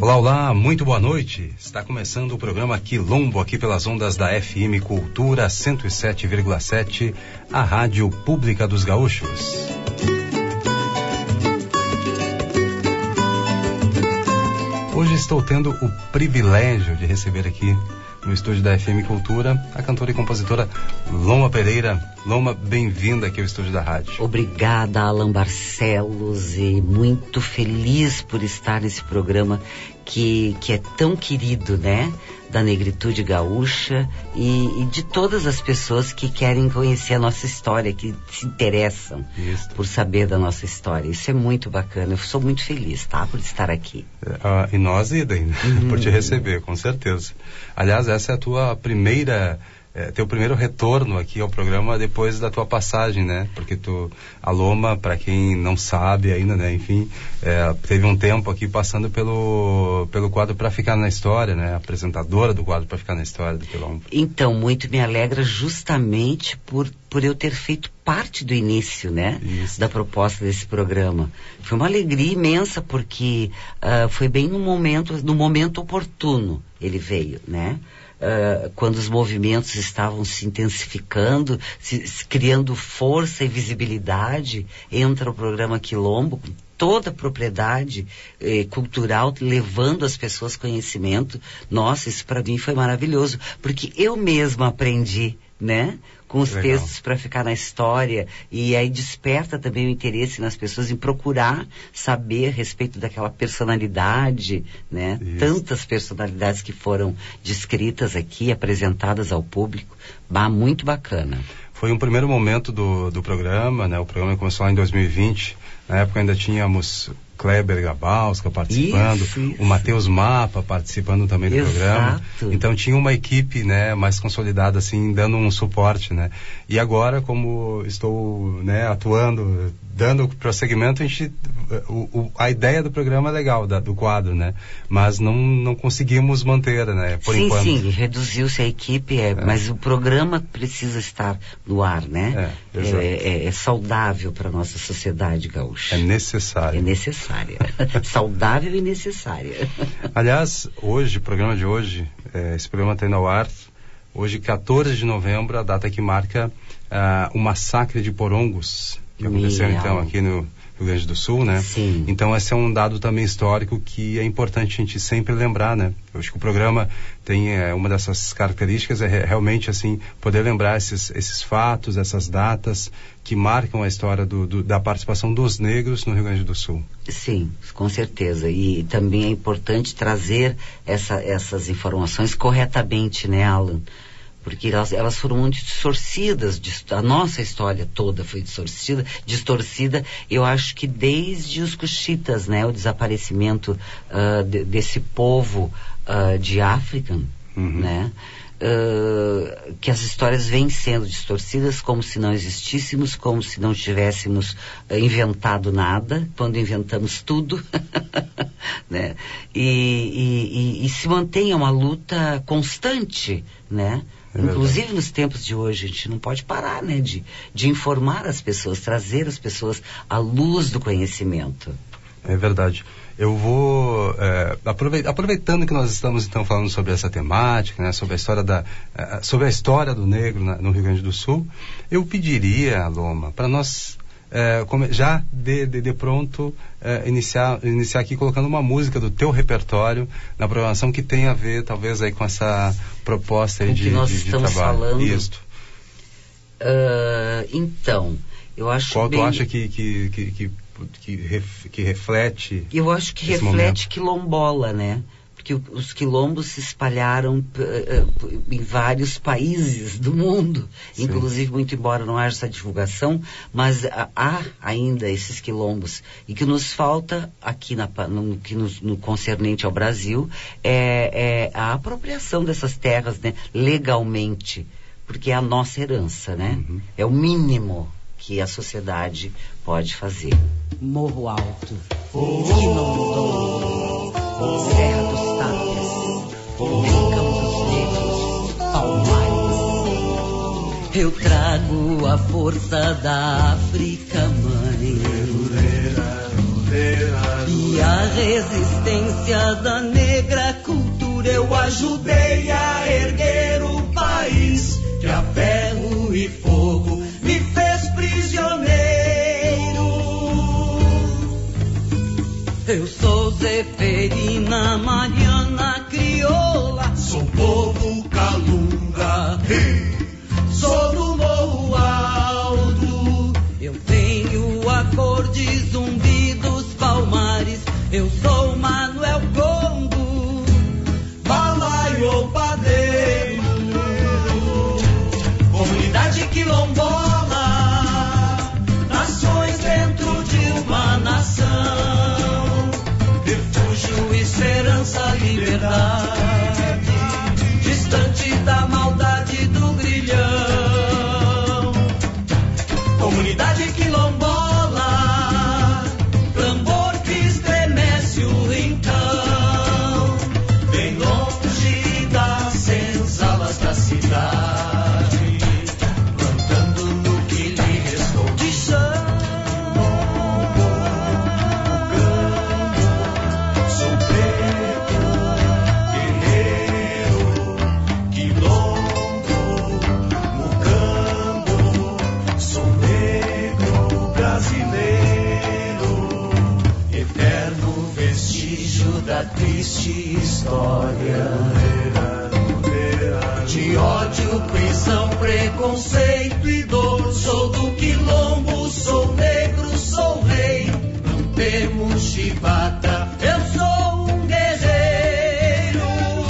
Olá, olá, muito boa noite. Está começando o programa Quilombo aqui pelas ondas da FM Cultura 107,7, a Rádio Pública dos Gaúchos. Hoje estou tendo o privilégio de receber aqui no estúdio da FM Cultura a cantora e compositora Loma Pereira. Loma, bem-vinda aqui ao estúdio da rádio. Obrigada, Alan Barcelos, e muito feliz por estar nesse programa que é tão querido, né? Da negritude gaúcha e de todas as pessoas que querem conhecer a nossa história, que se interessam por saber da nossa história. Isso é muito bacana. Eu sou muito feliz, tá? Por estar aqui. E nós, idem, por te receber, com certeza. Aliás, essa é a tua primeira... teu primeiro retorno aqui ao programa depois da tua passagem, né? Porque a Loma, para quem não sabe ainda, né? Enfim, teve um tempo aqui passando pelo quadro Pra Ficar na História, né? Apresentadora do quadro Pra Ficar na História do Quilombo. Então, muito me alegra justamente por eu ter feito parte do início, né? Isso. Da proposta desse programa. Foi uma alegria imensa porque foi bem no momento oportuno ele veio, né? Quando os movimentos estavam se intensificando, criando força e visibilidade, entra o programa Quilombo com toda a propriedade cultural, levando às pessoas conhecimento. Nossa, isso para mim foi maravilhoso, porque eu mesma aprendi, né? Com os textos para ficar na história, e aí desperta também o interesse nas pessoas em procurar saber a respeito daquela personalidade, né? Isso. Tantas personalidades que foram descritas aqui, apresentadas ao público. Muito bacana. Foi um primeiro momento do programa, né? O programa começou lá em 2020, na época ainda tínhamos Kleber Gabalska participando, isso. O Matheus Mapa participando também do programa. Então tinha uma equipe, né, mais consolidada, assim, dando um suporte, né? E agora, como estou, né, atuando, dando prosseguimento, a ideia do programa é legal, do quadro, né? Mas não conseguimos manter, né? Por enquanto. Sim, reduziu-se a equipe, mas o programa precisa estar no ar, né? É saudável para a nossa sociedade gaúcha. É necessário. É necessária. Saudável e necessária. Aliás, hoje, o programa de hoje, esse programa está indo ao ar, hoje, 14 de novembro, a data que marca o massacre de Porongos, que aconteceu então aqui no Rio Grande do Sul, né? Sim. Então esse é um dado também histórico que é importante a gente sempre lembrar, né? Eu acho que o programa tem uma dessas características, realmente assim, poder lembrar esses fatos, essas datas que marcam a história da participação dos negros no Rio Grande do Sul. Sim, com certeza. E também é importante trazer essas informações corretamente, né, Alan? Porque elas foram muito distorcidas, a nossa história toda foi distorcida, eu acho que desde os Cuxitas, né, o desaparecimento desse povo de África, né, que as histórias vêm sendo distorcidas como se não existíssemos, como se não tivéssemos inventado nada, quando inventamos tudo, né, e se mantém uma luta constante, né? Inclusive nos tempos de hoje, a gente não pode parar, né, de informar as pessoas, trazer as pessoas à luz do conhecimento. É verdade. Eu vou, aproveitando que nós estamos então falando sobre essa temática, né, sobre a história do negro no Rio Grande do Sul, eu pediria, Loma, para nós já de pronto iniciar aqui colocando uma música do teu repertório na programação que tem a ver talvez aí com essa proposta aí de estamos trabalho. Falando. Isso. Então, eu acho qual tu acha que reflete? Eu acho que reflete momento? quilombola, né? Porque os quilombos se espalharam em vários países do mundo. Sim. Inclusive, muito embora não haja essa divulgação, mas há ainda esses quilombos. E que nos falta aqui no concernente ao Brasil é a apropriação dessas terras, né, legalmente, porque é a nossa herança, né? Uhum. É o mínimo que a sociedade pode fazer. Morro Alto, Quilombo, Serra dos Tápias, Rincão dos Negros, Palmares. Eu trago a força da África, mãe, e E a resistência da negra cultura eu ajudei a erguer o país, que a ferro e fogo me fez prisioneiro. Eu sou Zeferina Mariana Crioula, sou povo Calunga, sou do Morro Alto. Eu tenho a cor de Zumbi dos Palmares, eu sou Manuel Congo, balaio ou padeiro. Comunidade quilombola, nações dentro de uma nação, refúgio, esperança, liberdade, distante da maldade do grilhão. Comunidade quilombola, tambor que estremece o rincão, bem longe das senzalas da cidade, plantando no que lhe restou de chão. Sou preto, guerreiro, quilombo, mucambo, sou negro brasileiro, eterno vestígio da triste história de ódio, prisão, preconceito e dor. Sou do quilombo, sou negro, sou rei, não temos chibata, eu sou um guerreiro.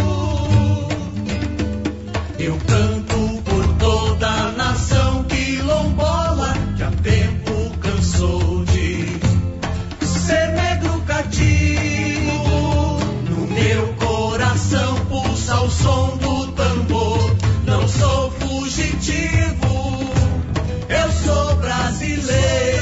Eu canto por toda a nação quilombola, que há tempo cansou de ser negro cativo. No meu coração pulsa o som do tambor, não sou fugitivo, eu sou brasileiro.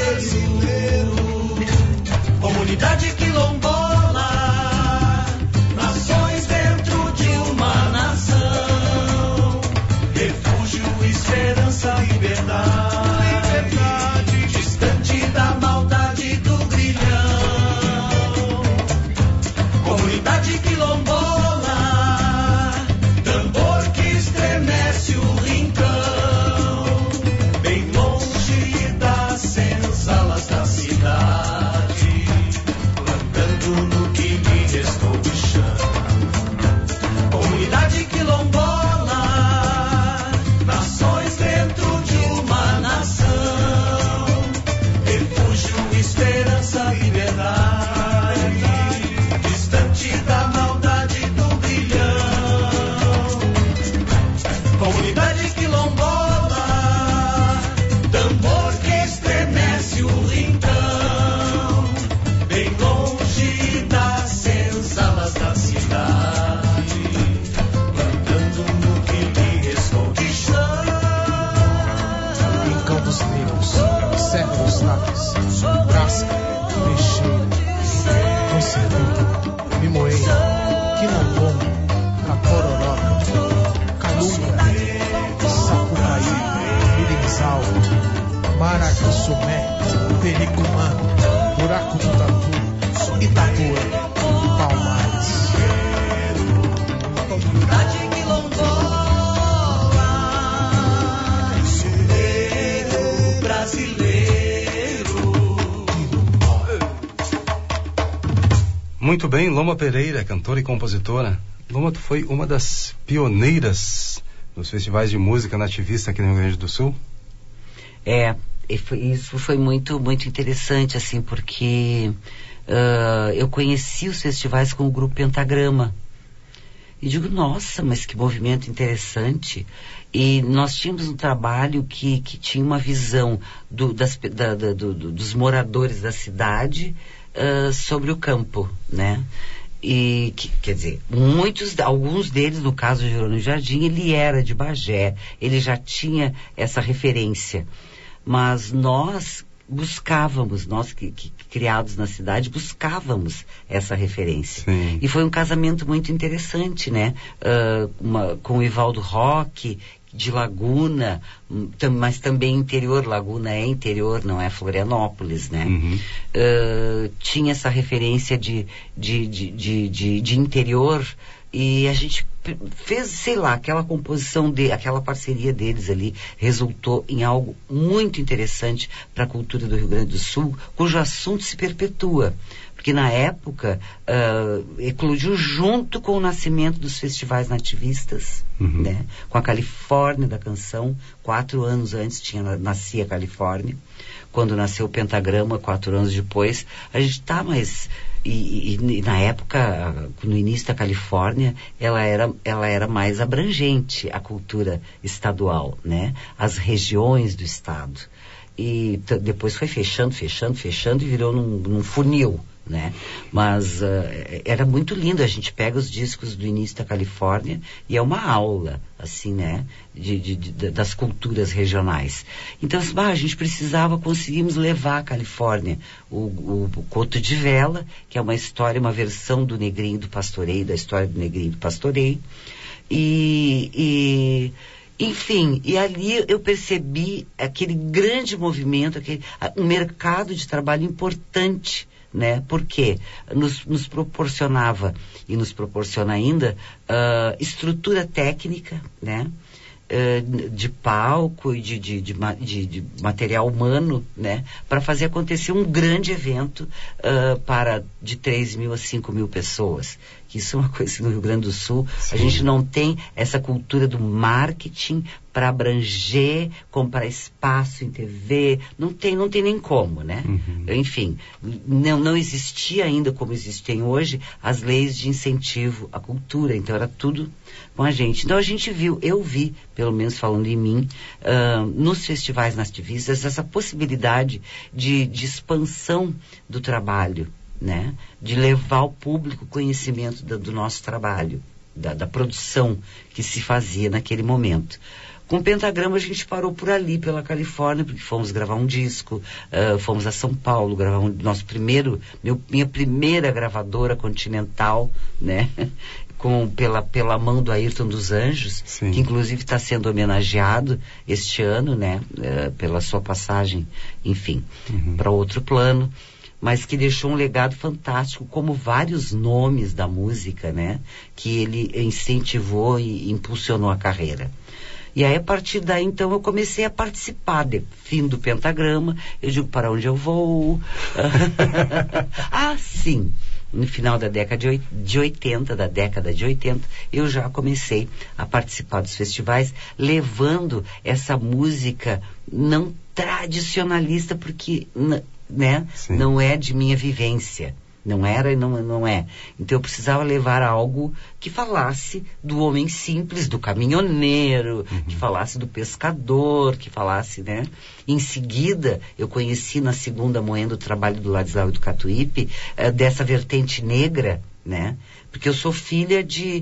Comunidade quilombola, nações dentro de uma nação, refúgio, esperança, liberdade, distante da maldade do grilhão. Comunidade quilombola, tambor que estremece o rincão, bem longe das senzalas da cidade, plantando no que lhe restou de chão. Comunidade quilombola, nações dentro de uma nação, refúgio, esperança, liberdade, distante da maldade do grilhão. Comunidade quilombola, tambor que estremece o rincão, bem longe das senzalas da cidade, plantando no que lhe restou de chão. Em Campos Negros, Serra dos Naves, Brasca, Peixeira, Conselheiro, Mimoeiro, Quilombomo, Capororoca, Calunga, Sapucaí, Mirinzal, Maracassumé, Pericumã, Buraco do Tatu, Itapuã, Palmares. Comunidade quilombola, sou negro brasileiro. Muito bem, Loma Pereira, cantora e compositora. Loma, tu foi uma das pioneiras nos festivais de música nativista aqui no Rio Grande do Sul? Isso foi muito, muito interessante, assim, porque eu conheci os festivais com o grupo Pentagrama. E digo, nossa, mas que movimento interessante. E nós tínhamos um trabalho que tinha uma visão dos moradores da cidade sobre o campo, né? E, quer dizer, alguns deles, no caso de Jerônimo Jardim, ele era de Bagé, ele já tinha essa referência. Mas nós buscávamos, nós que criados na cidade, buscávamos essa referência. Sim. E foi um casamento muito interessante, né? Com o Ivaldo Roque, de Laguna, mas também interior. Laguna é interior, não é Florianópolis, né? Tinha essa referência de interior, e a gente fez, sei lá, aquela composição, aquela parceria deles ali resultou em algo muito interessante para a cultura do Rio Grande do Sul, cujo assunto se perpetua. Porque na época eclodiu junto com o nascimento dos festivais nativistas, né? Com a Califórnia da Canção. 4 anos antes nascia a Califórnia. Quando nasceu o Pentagrama, 4 anos depois, a gente mas... E na época, no início da Califórnia, ela era mais abrangente, a cultura estadual, né? As regiões do estado. E depois foi fechando e virou num funil, né? Mas era muito lindo. A gente pega os discos do início da Califórnia e é uma aula, assim, né? Das culturas regionais. Então, a gente conseguimos levar a Califórnia, o Couto de Vela, que é uma história, uma versão do Negrinho do Pastoreio, da história do Negrinho do Pastoreio, enfim, e ali eu percebi aquele grande movimento, um mercado de trabalho importante, né? Porque nos proporcionava, e nos proporciona ainda, estrutura técnica, né? De palco e de material humano, né? Para fazer acontecer um grande evento de 3.000 a 5.000 pessoas. Que isso é uma coisa no Rio Grande do Sul. Sim. A gente não tem essa cultura do marketing para abranger, comprar espaço em TV. Não tem nem como, né? Enfim, não existia ainda, como existem hoje, as leis de incentivo à cultura. Então era tudo com a gente. Então a gente eu vi, pelo menos falando em mim, nos festivais nativistas, essa possibilidade de expansão do trabalho, né? De levar ao público conhecimento do nosso trabalho, da produção que se fazia naquele momento. Com o Pentagrama a gente parou por ali, pela Califórnia, porque fomos gravar um disco, fomos a São Paulo gravar minha primeira gravadora continental, né? Pela mão do Ayrton dos Anjos. Sim. Que inclusive está sendo homenageado este ano, né? Pela sua passagem, enfim, para outro plano, mas que deixou um legado fantástico, como vários nomes da música, né? Que ele incentivou e impulsionou a carreira. E aí, a partir daí, então, eu comecei a participar. Fim do Pentagrama, eu digo, para onde eu vou? Sim! No final da década de 80, eu já comecei a participar dos festivais, levando essa música não tradicionalista, porque, né, não é de minha vivência. Não era e não é. Então eu precisava levar algo que falasse do homem simples, do caminhoneiro, que falasse do pescador, que falasse, né? Em seguida, eu conheci na segunda moenda o trabalho do Ladislau e do Catuípe, dessa vertente negra, né? Porque eu sou filha de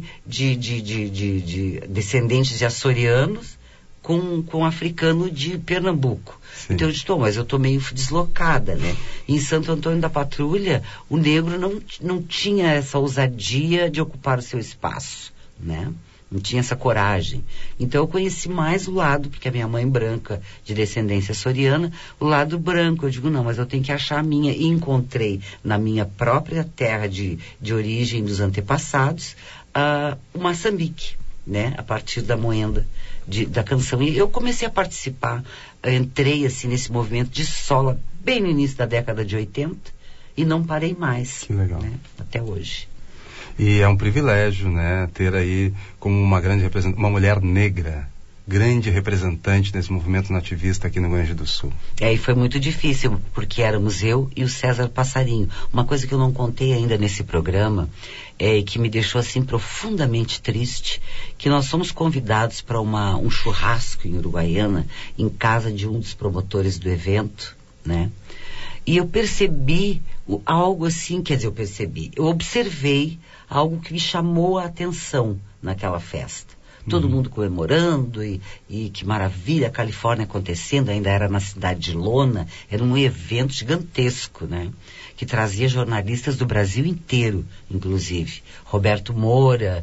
descendentes de açorianos com africano de Pernambuco. Sim. Então eu disse, mas eu estou meio deslocada, né? Em Santo Antônio da Patrulha, o negro não tinha essa ousadia de ocupar o seu espaço, né? Não tinha essa coragem. Então eu conheci mais o lado, porque a minha mãe branca, de descendência açoriana, o lado branco. Eu digo, não, mas eu tenho que achar a minha. E encontrei na minha própria terra de origem dos antepassados, o Moçambique, né? A partir da moenda da canção. E eu comecei a participar, entrei assim nesse movimento de sola bem no início da década de 80 e não parei mais. Que legal. Né? Até hoje. E é um privilégio, né, ter aí como uma grande representante, uma mulher negra, grande representante desse movimento nativista aqui no Rio Grande do Sul. E foi muito difícil, porque éramos eu e o César Passarinho. Uma coisa que eu não contei ainda nesse programa, que me deixou assim profundamente triste, que nós fomos convidados para um churrasco em Uruguaiana, em casa de um dos promotores do evento, né? E eu percebi algo assim, eu observei algo que me chamou a atenção naquela festa. Todo mundo comemorando e que maravilha, a Califórnia acontecendo, ainda era na cidade de Lona, era um evento gigantesco, né? Que trazia jornalistas do Brasil inteiro, inclusive. Roberto Moura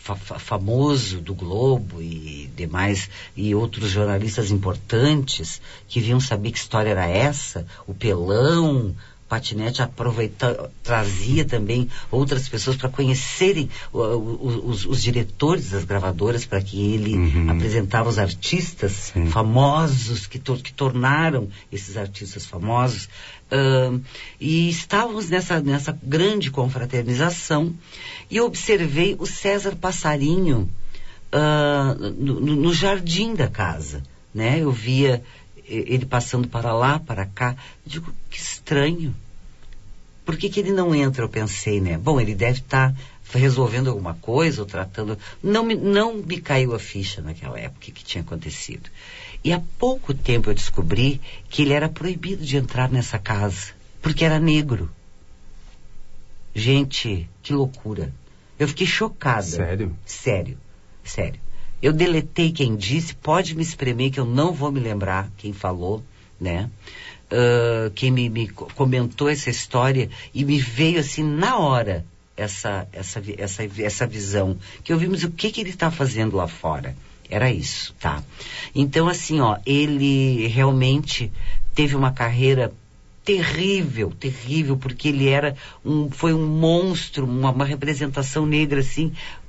famoso do Globo e demais, e outros jornalistas importantes que vinham saber que história era essa, o Pelão, Patinete trazia também outras pessoas para conhecerem os diretores das gravadoras, para que ele apresentava os artistas famosos que tornaram esses artistas famosos. E estávamos nessa grande confraternização e observei o César Passarinho no jardim da casa, né? Eu via ele passando para lá, para cá. Digo, que estranho. Por que ele não entra? Eu pensei, né? Bom, ele deve estar resolvendo alguma coisa ou tratando... Não me caiu a ficha naquela época que tinha acontecido. E há pouco tempo eu descobri que ele era proibido de entrar nessa casa, porque era negro. Gente, que loucura. Eu fiquei chocada. Sério? Sério. Eu deletei quem disse, pode me espremer que eu não vou me lembrar quem falou, né? Quem me comentou essa história, e me veio assim na hora essa visão, que eu vimos o que ele está fazendo lá fora. Era isso, tá? Então assim, ele realmente teve uma carreira terrível, porque ele foi um monstro, uma representação negra assim,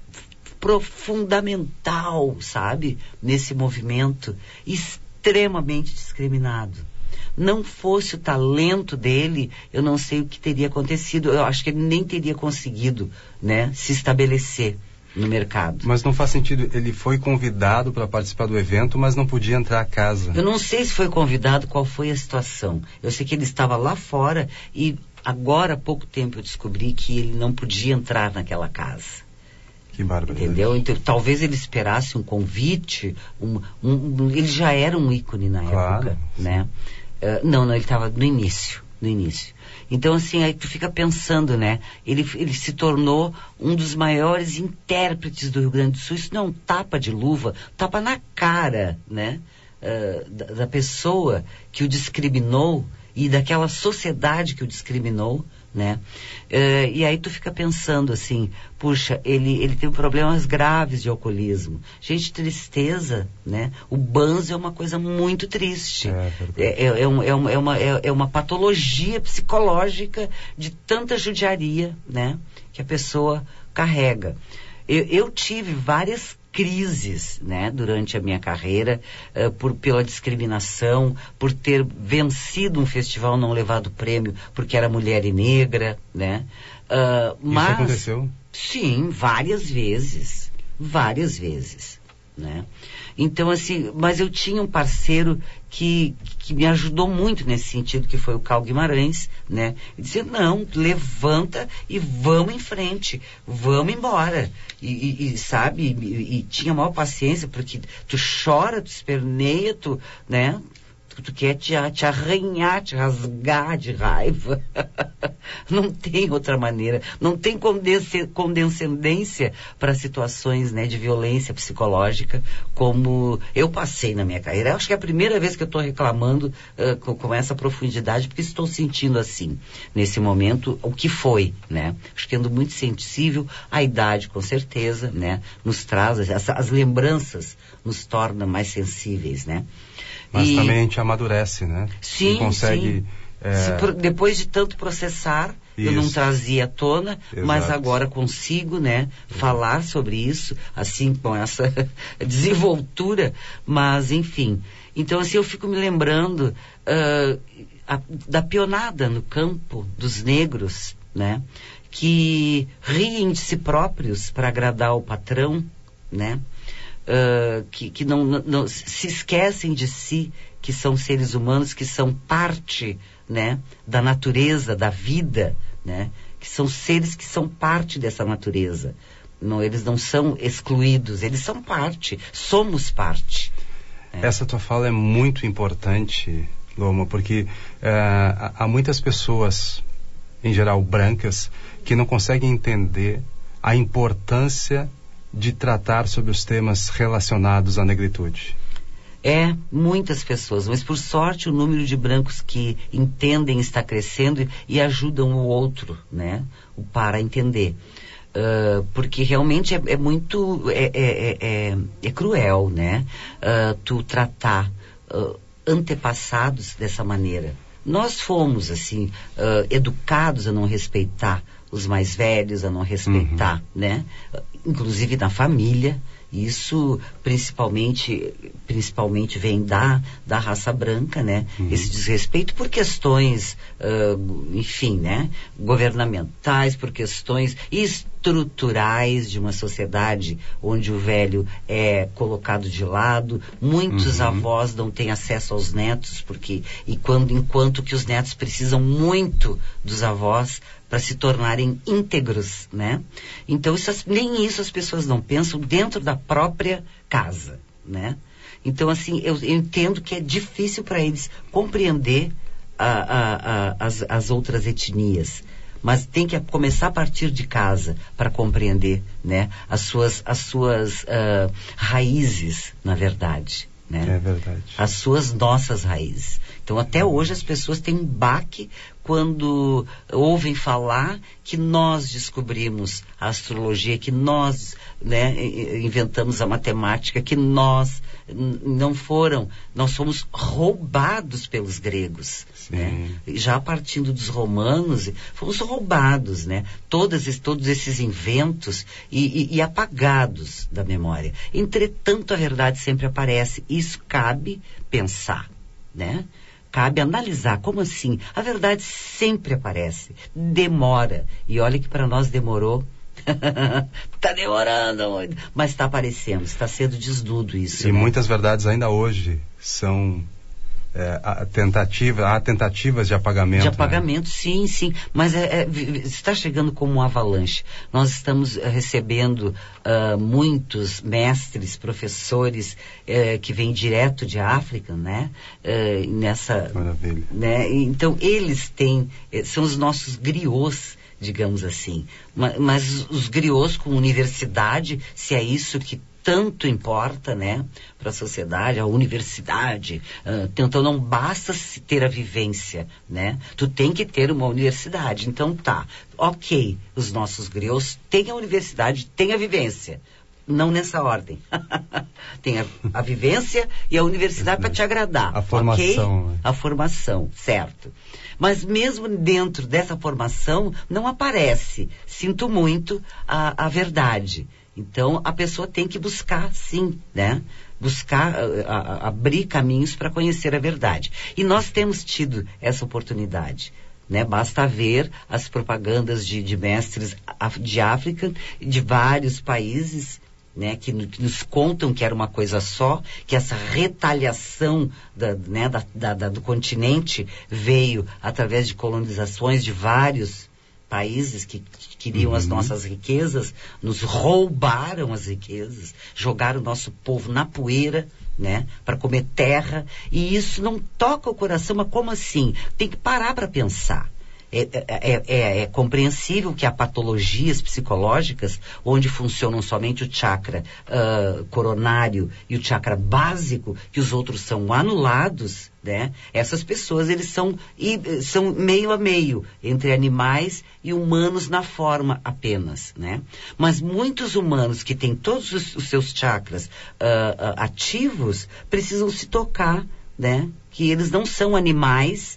fundamental, sabe? Nesse movimento, extremamente discriminado. Não fosse o talento dele, eu não sei o que teria acontecido. Eu acho que ele nem teria conseguido, né, se estabelecer no mercado. Mas não faz sentido, ele foi convidado para participar do evento, mas não podia entrar à casa. Eu não sei se foi convidado, qual foi a situação. Eu sei que ele estava lá fora e agora há pouco tempo eu descobri que ele não podia entrar naquela casa. Que barbaridade. Entendeu? Então, talvez ele esperasse um convite, ele já era um ícone na época, né? Não, ele estava no início. Então, assim, aí tu fica pensando, né? Ele se tornou um dos maiores intérpretes do Rio Grande do Sul. Isso não é um tapa de luva, tapa na cara, né? Da pessoa que o discriminou e daquela sociedade que o discriminou, né? E aí tu fica pensando assim, puxa, ele tem problemas graves de alcoolismo. Gente, tristeza, né? O banzo é uma coisa muito triste. É uma patologia psicológica de tanta judiaria, né? Que a pessoa carrega. Eu tive várias crises, né, durante a minha carreira, pela discriminação, por ter vencido um festival, não levado prêmio porque era mulher e negra, né? Mas, isso aconteceu? Sim, várias vezes, né? Então, assim, mas eu tinha um parceiro que me ajudou muito nesse sentido, que foi o Carl Guimarães, né? Ele dizia, não, levanta e vamos em frente, vamos embora. Sabe, e tinha maior paciência, porque tu chora, tu esperneia, né? Tu quer te arranhar, te rasgar de raiva. Não tem outra maneira. Não tem condescendência para situações, né, de violência psicológica como eu passei na minha carreira. Eu acho que é a primeira vez que eu estou reclamando com essa profundidade, porque estou sentindo assim, nesse momento, o que foi, né? Acho que ando muito sensível. A idade, com certeza, né, nos traz, as lembranças nos tornam mais sensíveis, né? Mas também a gente amadurece, né? Sim, consegue, sim. Depois de tanto processar, eu não trazia à tona, mas agora consigo, né, falar sobre isso, assim, com essa desenvoltura, mas enfim. Então, assim, eu fico me lembrando da pionada no campo dos negros, né, que riem de si próprios para agradar o patrão, né? Que não se esquecem de si, que são seres humanos, que são parte, né, da natureza, da vida, né, que são seres que são parte dessa natureza. Não, eles não são excluídos, eles são parte, somos parte. Essa tua fala é muito importante, Loma, porque há muitas pessoas, em geral brancas, que não conseguem entender a importância de tratar sobre os temas relacionados à negritude. Muitas pessoas, mas por sorte o número de brancos que entendem está crescendo e ajudam o outro, né, para entender. Porque realmente é muito cruel, né? Tu tratar antepassados dessa maneira. Nós fomos assim educados a não respeitar os mais velhos, a não respeitar, né? Inclusive na família. Isso principalmente vem da raça branca, né? Esse desrespeito por questões, enfim, né? Governamentais, por questões estruturais de uma sociedade onde o velho é colocado de lado. Muitos avós não têm acesso aos netos, enquanto que os netos precisam muito dos avós para se tornarem íntegros, né? Então, nem isso as pessoas não pensam dentro da própria casa, né? Então, assim, eu entendo que é difícil para eles compreender as outras etnias, mas tem que começar a partir de casa para compreender, né? As suas raízes, na verdade, né? É verdade. As nossas raízes. Então, até hoje, as pessoas têm um baque quando ouvem falar que nós descobrimos a astrologia, que nós, né, inventamos a matemática, que nós fomos roubados pelos gregos, né? Já partindo dos romanos, fomos roubados, né? Todos esses inventos e apagados da memória. Entretanto, a verdade sempre aparece. Isso cabe pensar, né? Cabe analisar, como assim? A verdade sempre aparece, demora. E olha que para nós demorou. Está demorando, mas está aparecendo, está sendo desnudo isso. E né? Muitas verdades ainda hoje são há tentativas de apagamento. De apagamento, né? sim. Mas está chegando como um avalanche. Nós estamos recebendo muitos mestres, professores que vêm direto de África, né? Maravilha. Né? Então, eles são os nossos griots, digamos assim. Mas os griots com universidade, se é isso que tanto importa, né, para a sociedade, a universidade. Então não basta ter a vivência, né? Tu tem que ter uma universidade. Então ok, os nossos griots têm a universidade, têm a vivência. Não nessa ordem. Tem a vivência e a universidade para te agradar. A formação. Okay? A formação, certo. Mas mesmo dentro dessa formação não aparece, sinto muito, a verdade. Então, a pessoa tem que buscar, sim, né? Buscar, abrir caminhos para conhecer a verdade. E nós temos tido essa oportunidade, né? Basta ver as propagandas de mestres de África, de vários países, né? Que nos contam que era uma coisa só, que essa retaliação do continente veio através de colonizações de vários países que queriam as nossas riquezas, nos roubaram as riquezas, jogaram o nosso povo na poeira, né, para comer terra, e isso não toca o coração. Mas como assim? Tem que parar para pensar. É compreensível que há patologias psicológicas onde funcionam somente o chakra coronário e o chakra básico, que os outros são anulados, né? Essas pessoas, eles são meio a meio entre animais e humanos na forma apenas, né? Mas muitos humanos que têm todos os seus chakras ativos precisam se tocar, né? Que eles não são animais,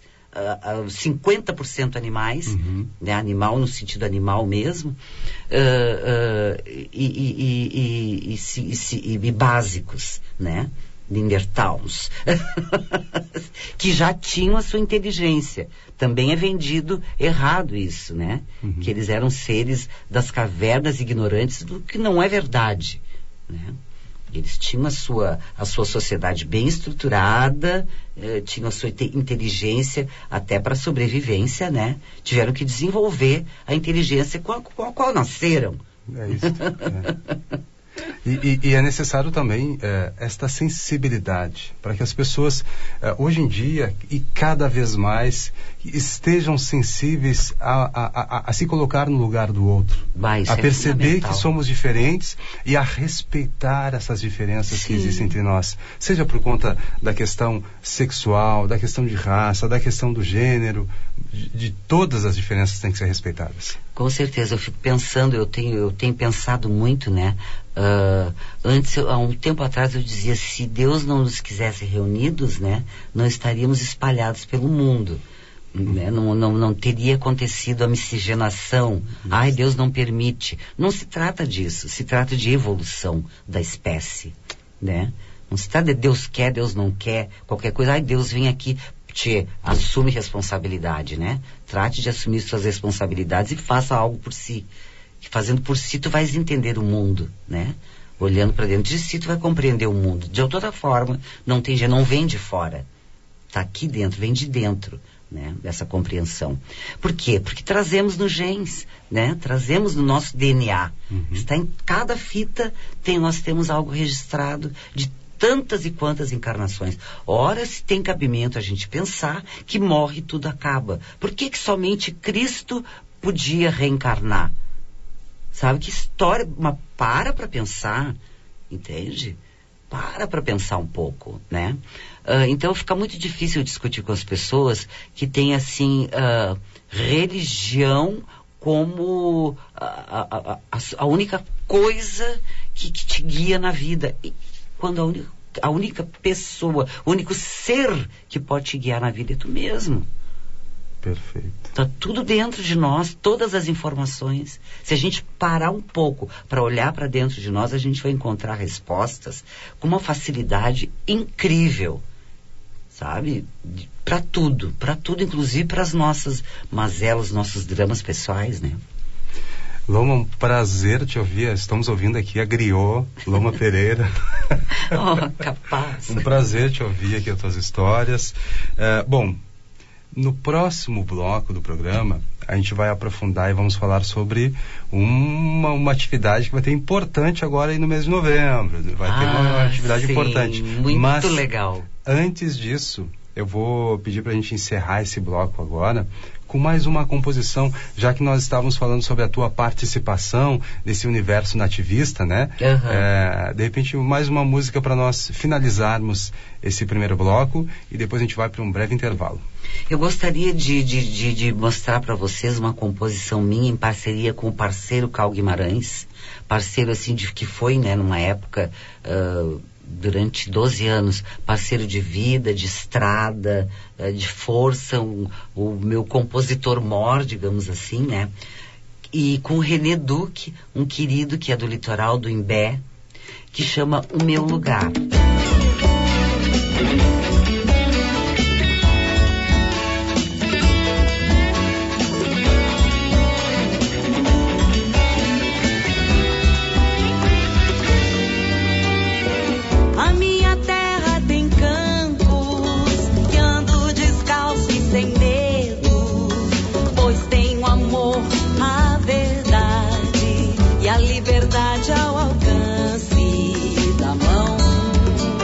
50% animais, né? Animal no sentido animal mesmo, e básicos, né? Neandertals, que já tinham a sua inteligência. Também é vendido errado isso, né? Que eles eram seres das cavernas ignorantes, do que não é verdade, né? Eles tinham a sua sociedade bem estruturada, tinham a sua inteligência até para sobrevivência, né? Tiveram que desenvolver a inteligência com a qual nasceram. É isso. E é necessário também esta sensibilidade para que as pessoas, hoje em dia, e cada vez mais, estejam sensíveis a se colocar no lugar do outro, a perceber que somos diferentes e a respeitar essas diferenças que existem entre nós, seja por conta da questão sexual, da questão de raça, da questão do gênero, de todas as diferenças têm que ser respeitadas. Com certeza, eu fico pensando, eu tenho pensado muito, né? Antes, há um tempo atrás eu dizia, se Deus não nos quisesse reunidos, né? Não estaríamos espalhados pelo mundo. Né? Não teria acontecido a miscigenação. Ai, Deus não permite. Não se trata disso, se trata de evolução da espécie, né? Não se trata de Deus quer, Deus não quer, qualquer coisa. Ai, Deus vem aqui, assume responsabilidade, né? Trate de assumir suas responsabilidades e faça algo por si. Que fazendo por si, tu vais entender o mundo, né? Olhando para dentro de si, tu vai compreender o mundo. De outra forma, não vem de fora. Tá aqui dentro, vem de dentro, né? Dessa compreensão. Por quê? Porque trazemos nos genes, né? Trazemos no nosso DNA. Está em cada fita, nós temos algo registrado de tantas e quantas encarnações. Ora, se tem cabimento a gente pensar que morre e tudo acaba. Por que somente Cristo podia reencarnar? Sabe que história, mas para pensar, entende? Para pensar um pouco, né? Então fica muito difícil discutir com as pessoas que têm, assim, religião como a única coisa que te guia na vida. Quando a única pessoa, o único ser que pode te guiar na vida é tu mesmo. Perfeito. Está tudo dentro de nós, todas as informações. Se a gente parar um pouco para olhar para dentro de nós, a gente vai encontrar respostas com uma facilidade incrível, sabe? Para tudo, inclusive para as nossas mazelas, nossos dramas pessoais, né? Loma, um prazer te ouvir. Estamos ouvindo aqui a griot, Loma Pereira. Oh, capaz. Um prazer te ouvir aqui as tuas histórias. Bom, no próximo bloco do programa, a gente vai aprofundar e vamos falar sobre uma atividade que vai ter importante agora aí no mês de novembro. Vai ter uma atividade importante. Muito legal. Antes disso, eu vou pedir para a gente encerrar esse bloco agora com mais uma composição, já que nós estávamos falando sobre a tua participação nesse universo nativista, né? De repente, mais uma música para nós finalizarmos esse primeiro bloco e depois a gente vai para um breve intervalo. Eu gostaria de mostrar para vocês uma composição minha em parceria com o parceiro Carl Guimarães, parceiro assim que foi, né, numa época durante 12 anos, parceiro de vida, de estrada, de força, o meu compositor mor, digamos assim, né? E com o René Duque, um querido que é do litoral do Imbé, que chama O Meu Lugar. Ao alcance da mão.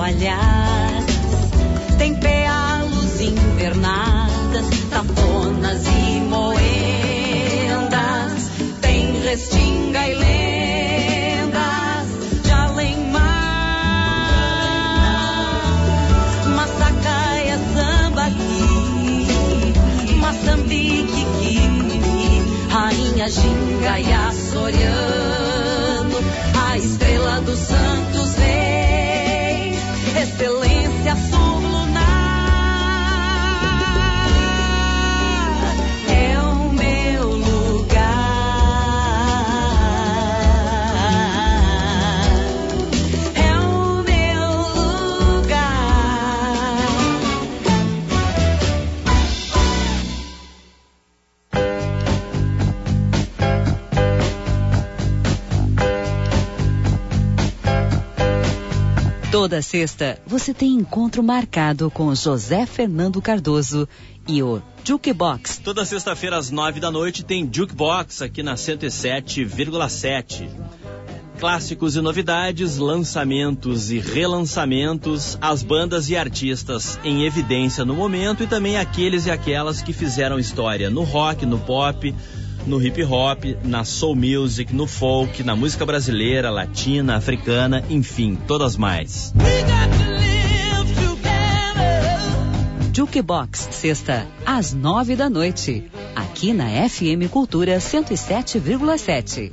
falhadas, tem pealos invernadas, taponas e moendas, tem restinga e lendas de além-mar, Maçacaia, Sambaqui, Moçambique, Kikumi, Rainha Ginga e Açoriano, a estrela dos santos reis, excelência sublunar, é o meu lugar, é o meu lugar. Toda sexta, você tem encontro marcado com José Fernando Cardoso e o Jukebox. Toda sexta-feira, às 9h, tem Jukebox aqui na 107,7. Clássicos e novidades, lançamentos e relançamentos, as bandas e artistas em evidência no momento e também aqueles e aquelas que fizeram história no rock, no pop, no hip hop, na soul music, no folk, na música brasileira, latina, africana, enfim, todas mais. Jukebox, sexta, às 9h, aqui na FM Cultura 107,7.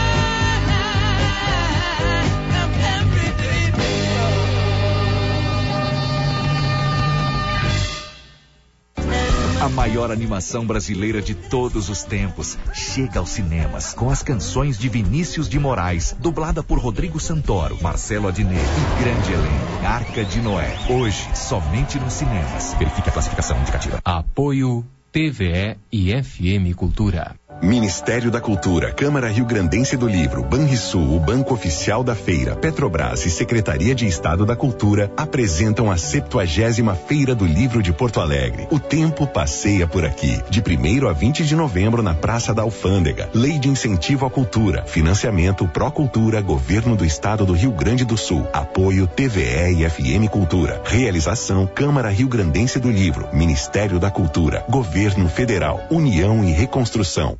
A maior animação brasileira de todos os tempos chega aos cinemas com as canções de Vinícius de Moraes, dublada por Rodrigo Santoro, Marcelo Adnet e grande elenco, Arca de Noé. Hoje, somente nos cinemas. Verifique a classificação indicativa. Apoio TVE e FM Cultura. Ministério da Cultura, Câmara Rio-Grandense do Livro, Banrisul, o Banco Oficial da Feira, Petrobras e Secretaria de Estado da Cultura apresentam a 70ª Feira do Livro de Porto Alegre. O tempo passeia por aqui. De 1º a 20 de novembro na Praça da Alfândega. Lei de Incentivo à Cultura. Financiamento Procultura, Governo do Estado do Rio Grande do Sul. Apoio TVE e FM Cultura. Realização Câmara Rio-Grandense do Livro, Ministério da Cultura, Governo Federal, União e Reconstrução.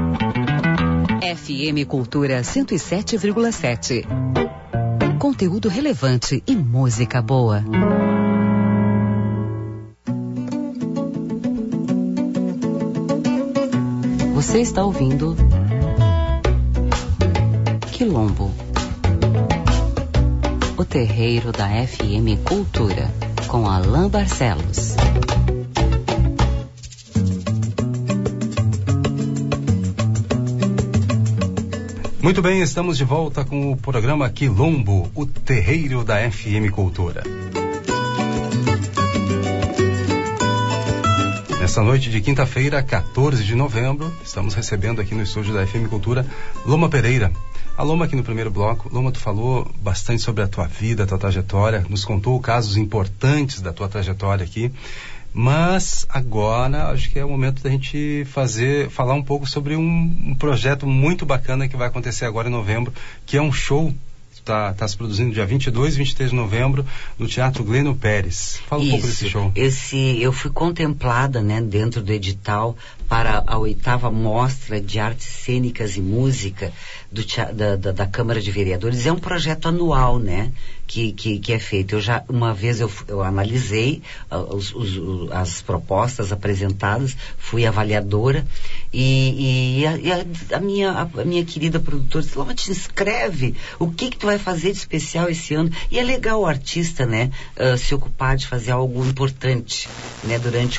FM Cultura 107,7. Conteúdo relevante e música boa. Você está ouvindo Quilombo, o terreiro da FM Cultura, com Alain Barcelos. Muito bem, estamos de volta com o programa Quilombo, o terreiro da FM Cultura. Nessa noite de quinta-feira, 14 de novembro, estamos recebendo aqui no estúdio da FM Cultura Loma Pereira. A Loma, aqui no primeiro bloco, Loma, tu falou bastante sobre a tua vida, a tua trajetória, nos contou casos importantes da tua trajetória aqui. Mas agora acho que é o momento da gente falar um pouco sobre um projeto muito bacana que vai acontecer agora em novembro, que é um show que está se produzindo dia 22 e 23 de novembro no Teatro Glênio Pérez. Fala um pouco desse show. Eu fui contemplada, né, dentro do edital para a 8ª Mostra de Artes Cênicas e Música da Câmara de Vereadores. É um projeto anual, né, que é feito. Uma vez eu analisei as propostas apresentadas, fui avaliadora e a minha querida produtora disse: "Loma, te inscreve, o que tu vai fazer de especial esse ano?" E é legal o artista, né, se ocupar de fazer algo importante, né, durante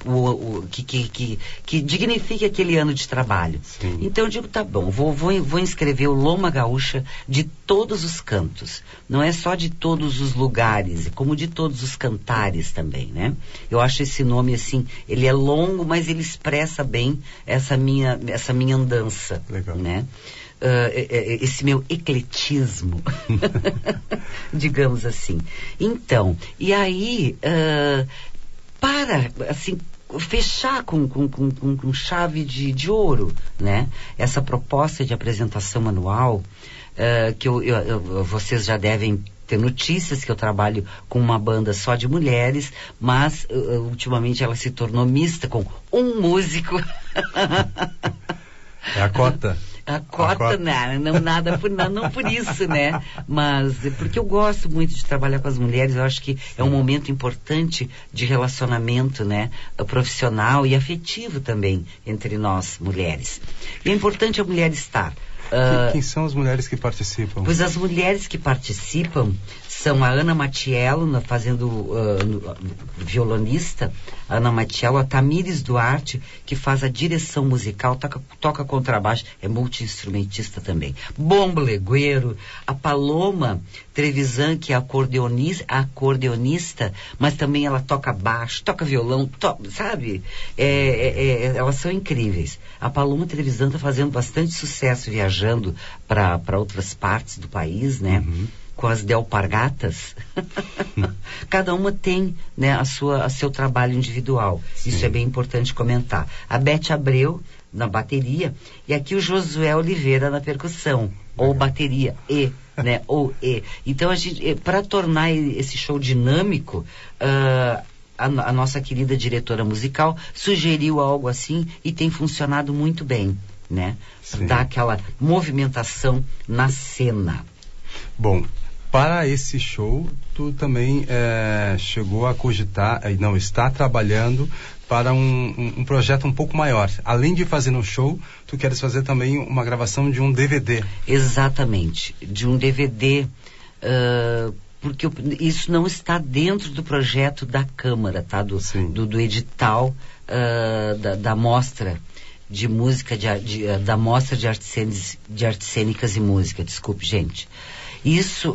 que dignifique aquele ano de trabalho. Sim. Então eu digo, tá bom, vou inscrever o Loma Gaúcha de todos os cantos. Não é só de todos os lugares, como de todos os cantares também, né? Eu acho esse nome, assim, ele é longo, mas ele expressa bem essa minha andança. Legal. Né? Esse meu ecletismo, digamos assim. Então, e aí, assim, fechar com chave de ouro, né? Essa proposta de apresentação anual, que vocês já devem ter notícias que eu trabalho com uma banda só de mulheres, mas ultimamente ela se tornou mista com um músico. É a cota. A cota, não por isso, né? Mas porque eu gosto muito de trabalhar com as mulheres, eu acho que é um momento importante de relacionamento, né? Profissional e afetivo também entre nós, mulheres. E é importante a mulher estar. Quem são as mulheres que participam? Pois as mulheres que participam são a Ana Matiello, fazendo violonista, a Ana Matiello, a Tamires Duarte, que faz a direção musical, toca contrabaixo, é multi-instrumentista também. Bom legueiro, a Paloma Trevisan, que é acordeonista, mas também ela toca baixo, toca violão, sabe? Elas são incríveis. A Paloma Trevisan está fazendo bastante sucesso viajando para outras partes do país, né? Uhum. Com as Delpargatas. Cada uma tem, né, seu trabalho individual. Sim. Isso é bem importante comentar. A Beth Abreu na bateria e aqui o Josué Oliveira na percussão, ou bateria né, ou Então a gente, para tornar esse show dinâmico, a nossa querida diretora musical sugeriu algo assim e tem funcionado muito bem, né? Dá aquela movimentação na cena. Bom, para esse show, tu também chegou a cogitar, não, está trabalhando para um projeto um pouco maior. Além de fazer um show, tu queres fazer também uma gravação de um DVD. Exatamente, de um DVD, porque isso não está dentro do projeto da Câmara, tá? Do edital da mostra de música, da mostra de artes cênicas e música, desculpe, gente. Isso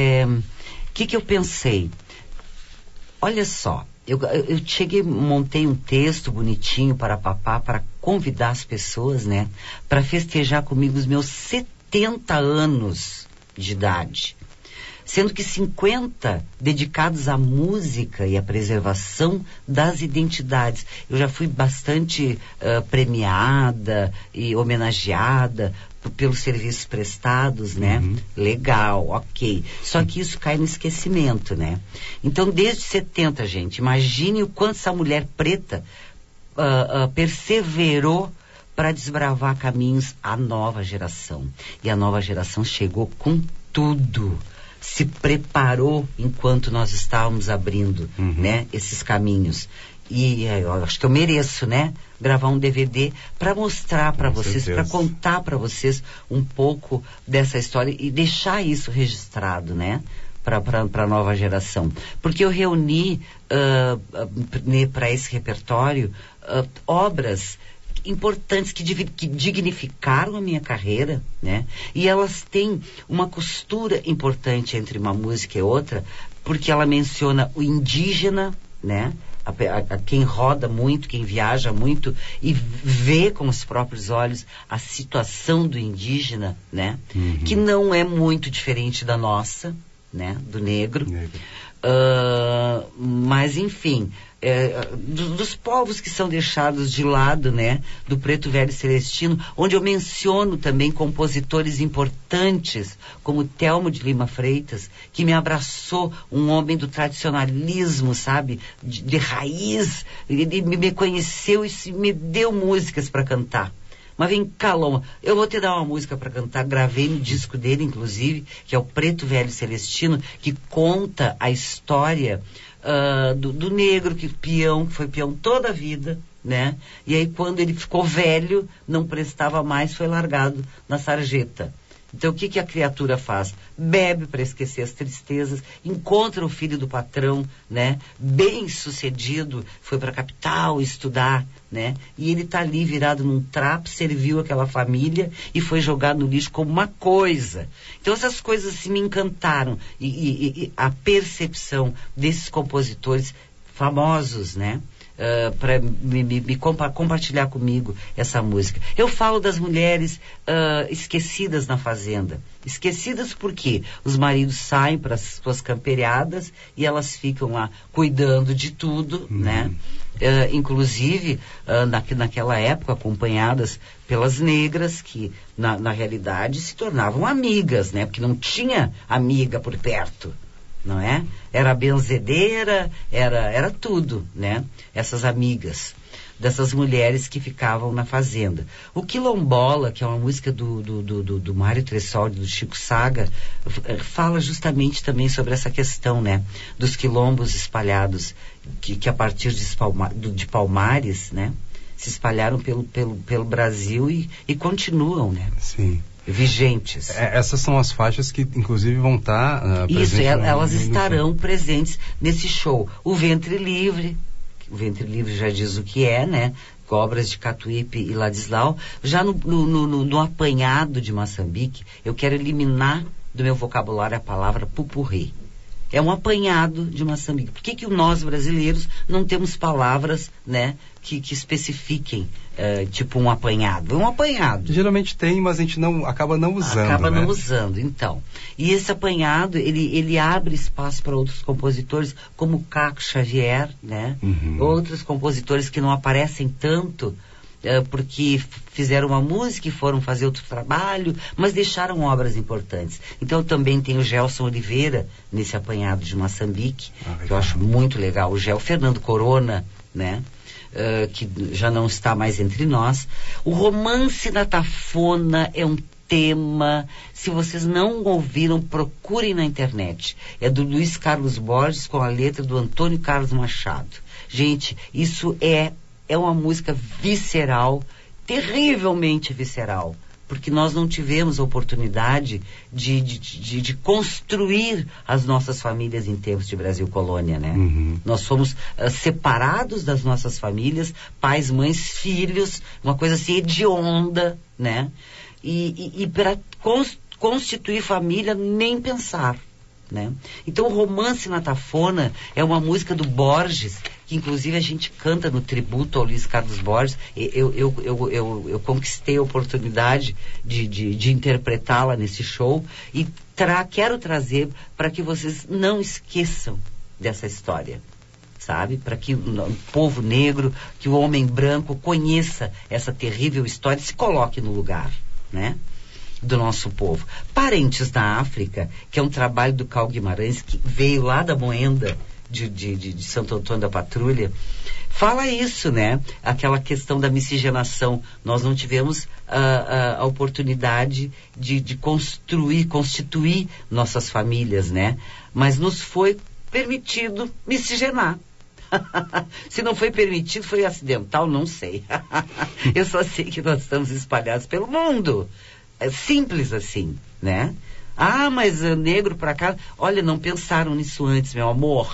que eu pensei? Olha só, eu montei um texto bonitinho para convidar as pessoas, né? Para festejar comigo os meus 70 anos de idade. Sendo que 50 dedicados à música e à preservação das identidades. Eu já fui bastante premiada e homenageada pelos serviços prestados, né? Uhum. Legal, ok. Só que isso cai no esquecimento, né? Então, desde 70, gente, imagine o quanto essa mulher preta perseverou para desbravar caminhos à nova geração. E a nova geração chegou com tudo. Se preparou enquanto nós estávamos abrindo, né, esses caminhos. E eu acho que eu mereço, né, gravar um DVD para mostrar para vocês, para contar para vocês um pouco dessa história e deixar isso registrado, né, para a nova geração. Porque eu reuni para esse repertório obras importantes que dignificaram a minha carreira, né? E elas têm uma costura importante entre uma música e outra, porque ela menciona o indígena, né? A quem roda muito, quem viaja muito e vê com os próprios olhos a situação do indígena, né? Uhum. Que não é muito diferente da nossa, né? Do negro. Mas enfim, dos povos que são deixados de lado, né, do Preto Velho Celestino, onde eu menciono também compositores importantes como Telmo de Lima Freitas, que me abraçou, um homem do tradicionalismo, sabe, de raiz. Ele me conheceu e me deu músicas para cantar. Mas vem cá, Loma, eu vou te dar uma música para cantar, gravei no disco dele, inclusive, que é o Preto Velho Celestino, que conta a história do negro que foi peão toda a vida, né? E aí quando ele ficou velho, não prestava mais, foi largado na sarjeta. Então o que a criatura faz? Bebe para esquecer as tristezas, encontra o filho do patrão, né? Bem sucedido, foi para a capital estudar, né? E ele está ali virado num trapo, serviu aquela família e foi jogado no lixo como uma coisa. Então essas coisas assim, me encantaram. E a percepção desses compositores famosos, né? para me compartilhar comigo essa música. Eu falo das mulheres esquecidas na fazenda. Esquecidas porque os maridos saem para as suas camperiadas e elas ficam lá cuidando de tudo, né? Inclusive, naquela época, acompanhadas pelas negras, que na realidade se tornavam amigas, né? Porque não tinha amiga por perto, não é? Era benzedeira, era tudo, né? Essas amigas dessas mulheres que ficavam na fazenda. O Quilombola, que é uma música do Mário Tressoldi, do Chico Saga, fala justamente também sobre essa questão, né? Dos quilombos espalhados, que a partir de Palmares, né? Se espalharam pelo Brasil e continuam, né? Sim. Vigentes. Essas são as faixas que inclusive vão estar presentes. Isso, elas estarão presentes nesse show. O Ventre Livre já diz o que é, né? Obras de Catuípe e Ladislau. Já no apanhado de Moçambique, eu quero eliminar do meu vocabulário a palavra pupurri. É um apanhado de Moçambique. Por que nós, brasileiros, não temos palavras, né, que especifiquem, tipo um apanhado? É um apanhado. Geralmente tem, mas a gente acaba não usando. Acaba não usando, então. E esse apanhado, ele abre espaço para outros compositores, como Caco Xavier, né? Outros compositores que não aparecem tanto, porque fizeram uma música e foram fazer outro trabalho, mas deixaram obras importantes. Então também tem o Gelson Oliveira nesse apanhado de Moçambique, que eu acho muito legal. O Fernando Corona, né? Que já não está mais entre nós. O Romance na Tafona é um tema, se vocês não ouviram, procurem na internet. É do Luiz Carlos Borges com a letra do Antônio Carlos Machado. Gente, isso é uma música visceral, terrivelmente visceral, porque nós não tivemos a oportunidade de construir as nossas famílias em tempos de Brasil Colônia, né? Nós fomos separados das nossas famílias, pais, mães, filhos, uma coisa assim hedionda, né? E para constituir família, nem pensar, né? Então, o Romance na Tafona é uma música do Borges, que inclusive a gente canta no tributo ao Luiz Carlos Borges. Eu conquistei a oportunidade de interpretá-la nesse show e quero trazer para que vocês não esqueçam dessa história, sabe? Para que o povo negro, que o homem branco conheça essa terrível história e se coloque no lugar, né? Do nosso povo. Parentes da África, que é um trabalho do Carl Guimarães, que veio lá da Moenda de Santo Antônio da Patrulha, fala isso, né? Aquela questão da miscigenação. Nós não tivemos a oportunidade de constituir nossas famílias, né? Mas nos foi permitido miscigenar. Se não foi permitido, foi acidental, não sei. Eu só sei que nós estamos espalhados pelo mundo. É simples assim, né? Ah, mas negro pra cá... Olha, não pensaram nisso antes, meu amor.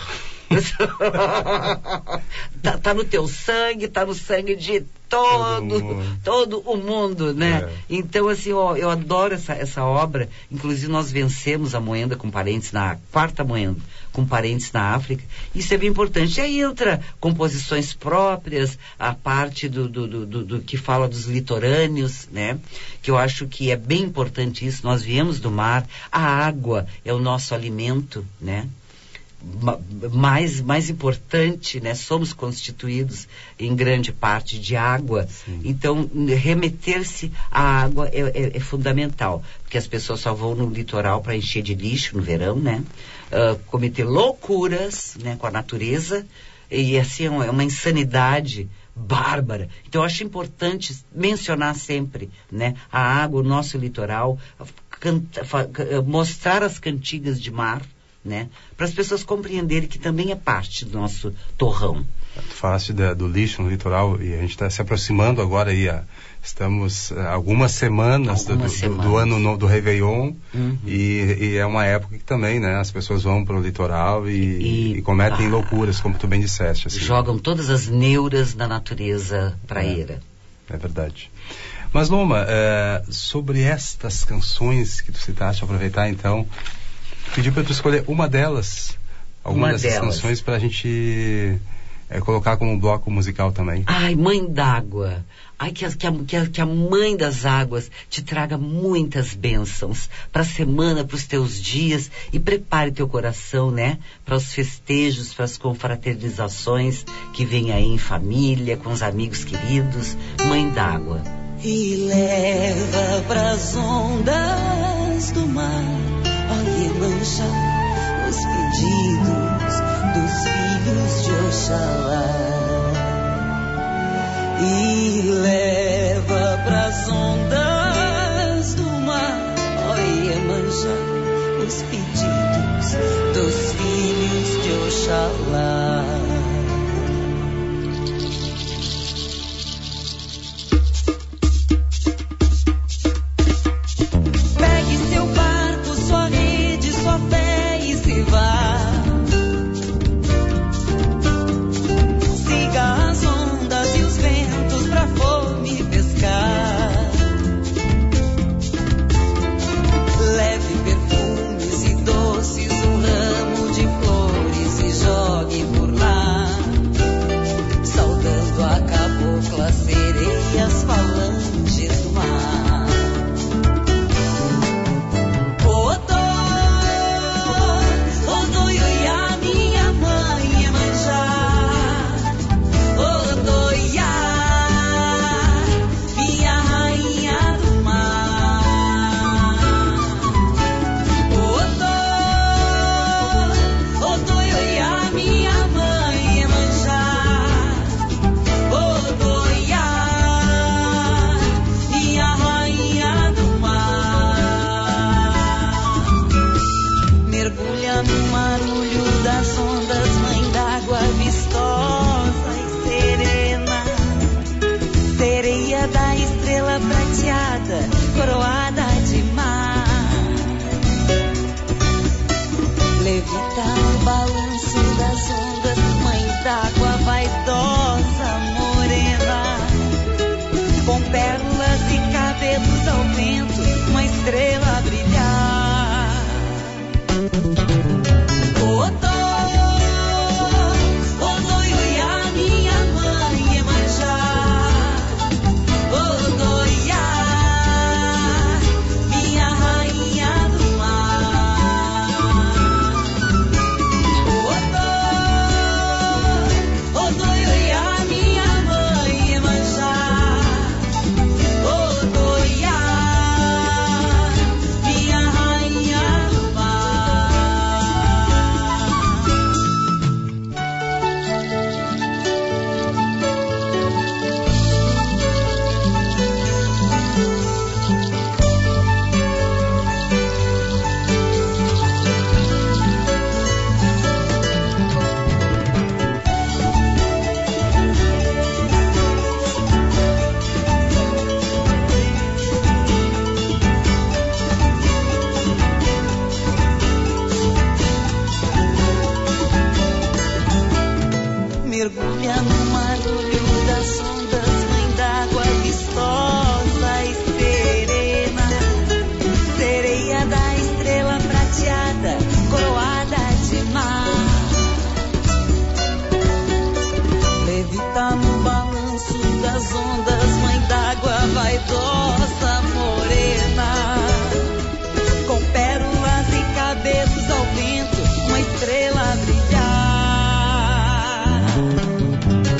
tá no teu sangue, tá no sangue de todo o mundo, né? Então, assim, eu adoro essa obra. Inclusive, nós vencemos a Moenda com parentes na quarta Moenda, com parentes na África. Isso é bem importante. E aí entra composições próprias, a parte do que fala dos litorâneos, né? Que eu acho que é bem importante isso. Nós viemos do mar, a água é o nosso alimento, né? Mais importante, né? Somos constituídos em grande parte de água. Sim. Então remeter-se à água é fundamental, porque as pessoas só vão no litoral para encher de lixo no verão, né? Cometer loucuras, né, com a natureza, e assim é uma insanidade bárbara. Então eu acho importante mencionar sempre, né, a água, o nosso litoral, mostrar as cantigas de mar, né, para as pessoas compreenderem que também é parte do nosso torrão. Falaste do lixo no litoral e a gente está se aproximando agora aí, estamos algumas semanas do ano novo, do Réveillon, e é uma época que também, né, as pessoas vão para o litoral e cometem loucuras, como tu bem disseste. Assim. Jogam todas as neuras da natureza praieira. É verdade. Mas, Loma, sobre estas canções que tu citaste, aproveitar então, pedir para tu escolher uma delas, alguma dessas canções para a gente colocar como bloco musical também. Ai, Mãe d'Água. Ai, que a Mãe das Águas te traga muitas bênçãos para a semana, para os teus dias, e prepare teu coração, né? Para os festejos, para as confraternizações que vem aí em família, com os amigos queridos. Mãe d'Água. E leva pras ondas do mar, ó Iemanjá, os pedidos dos filhos de Oxalá. E leva pras ondas do mar, ó Iemanjá, os pedidos dos filhos de Oxalá. Pegue seu barco, sua rede, sua fé e se vá. Siga as ondas e os ventos pra fome pescar. Leve perfumes e doces, um ramo de flores e jogue por lá. Saudando a cabocla, sereias, falanges do mar. Coroada de mar, levita no balanço das ondas, Mãe d'Água vaidosa, morena, com pérolas e cabelos ao vento, uma estrela a brilhar. Mergulha no marulho das ondas, Mãe d'Água vistosa e serena, sereia da estrela prateada, coroada de mar. Levita no balanço das ondas, Mãe d'Água vaidosa, morena, com pérolas e cabelos ao vento, uma estrela a brilhar.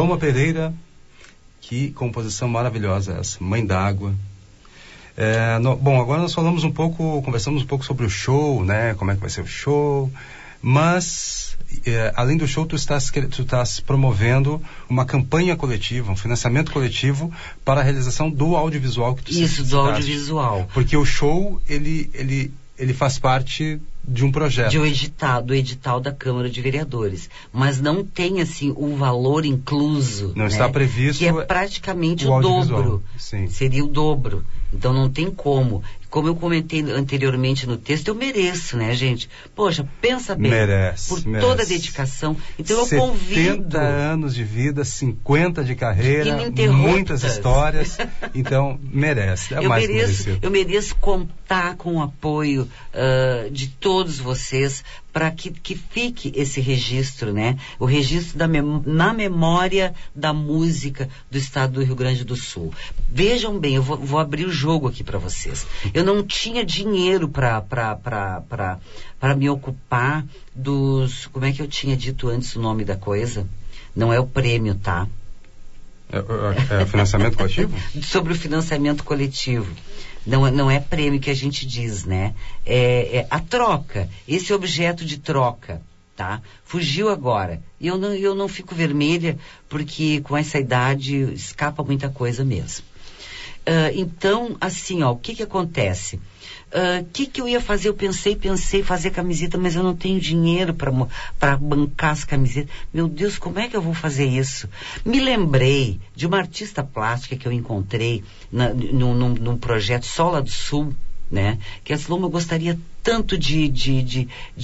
Paloma Pereira, que composição maravilhosa essa, Mãe d'Água. Bom, agora nós conversamos um pouco sobre o show, né? Como é que vai ser o show, mas além do show tu estás promovendo uma campanha coletiva, um financiamento coletivo para a realização do audiovisual que tu Isso, do audiovisual. Porque o show, ele faz parte de um projeto. Do edital da Câmara de Vereadores. Mas não tem, assim, o valor incluso. Não, né? Está previsto. Que é praticamente o dobro. Sim. Seria o dobro. Então não tem como. Como eu comentei anteriormente no texto, eu mereço, né, gente? Poxa, pensa bem. Merece. Toda a dedicação. Então eu convido. 70 anos de vida, 50 de carreira, muitas histórias. Então, merece. Eu mereço contar com o apoio de todos vocês para que fique esse registro, né? O registro na memória da música do estado do Rio Grande do Sul. Vejam bem, eu vou abrir o jogo aqui para vocês. Eu não tinha dinheiro para me ocupar dos... Como é que eu tinha dito antes o nome da coisa? Não é o prêmio, tá? É financiamento coletivo? Sobre o financiamento coletivo. Não é prêmio que a gente diz, né? É a troca, esse objeto de troca, tá? Fugiu agora. E eu não fico vermelha, porque com essa idade escapa muita coisa mesmo. Então, assim, ó, o que acontece? O que eu ia fazer? Eu pensei fazer camiseta, mas eu não tenho dinheiro para bancar as camisetas. Meu Deus, como é que eu vou fazer isso? Me lembrei de uma artista plástica que eu encontrei num projeto Sola do Sul, né? Que ela falou, eu gostaria tanto de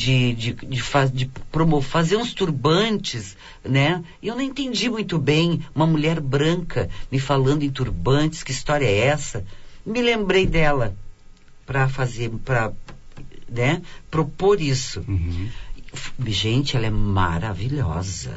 fazer uns turbantes, né? E eu não entendi muito bem, uma mulher branca me falando em turbantes, que história é essa? Me lembrei dela para né, propor isso. Uhum. Gente, ela é maravilhosa.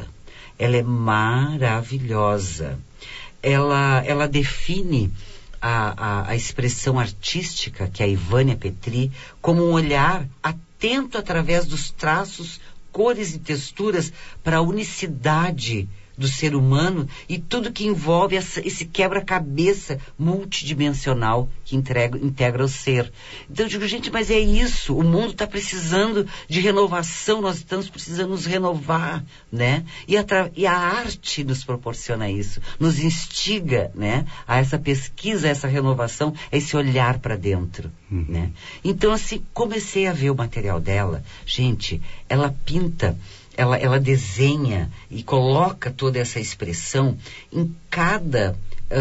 Ela define a expressão artística, que é a Ivânia Petri, como um olhar atento através dos traços, cores e texturas para a unicidade do ser humano e tudo que envolve esse quebra-cabeça multidimensional que integra o ser. Então eu digo, gente, mas é isso, o mundo está precisando de renovação, nós estamos precisando nos renovar, né? E a arte nos proporciona isso, nos instiga, né? A essa pesquisa, a essa renovação, a esse olhar para dentro, né? Então, assim, comecei a ver o material dela, gente, ela pinta, ela desenha e coloca toda essa expressão em cada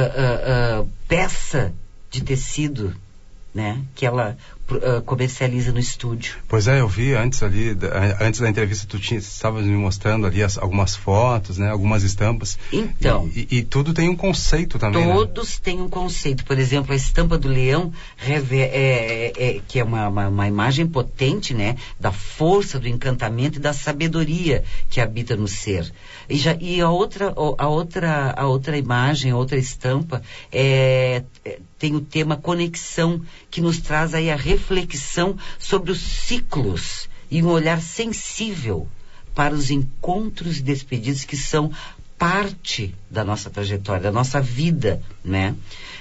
peça de tecido, né, que ela comercializa no estúdio. Pois é, eu vi antes da entrevista, tu estavas me mostrando ali algumas fotos, né, algumas estampas. Então. E tudo tem um conceito também. Todos têm um conceito. Por exemplo, a estampa do leão, que é uma imagem potente, né, da força, do encantamento e da sabedoria que habita no ser. E a outra imagem, a outra estampa, tem o tema conexão, que nos traz aí a reflexão sobre os ciclos e um olhar sensível para os encontros e despedidas que são parte da nossa trajetória, da nossa vida, né?